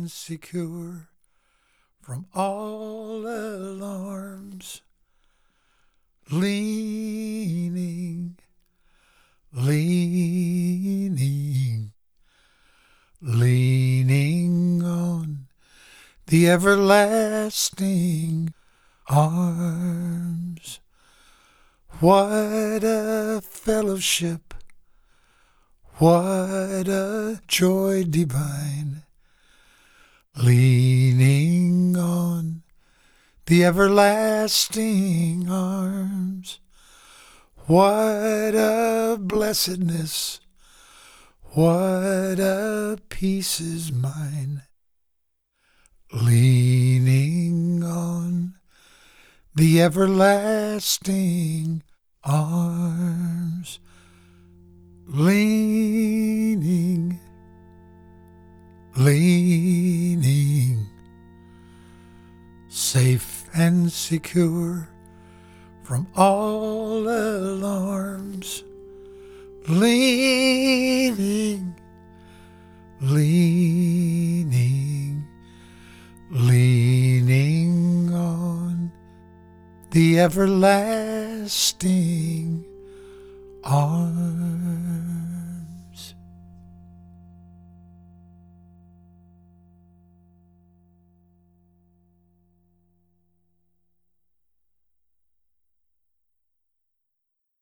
and secure from all alarms. Leaning, leaning, leaning on the everlasting arms. What a fellowship, what a joy divine, leaning on the everlasting arms. What a blessedness, what a peace is mine, leaning on the everlasting arms. Leaning, leaning, safe and secure from all alarms. Leaning, leaning, leaning on the everlasting arms.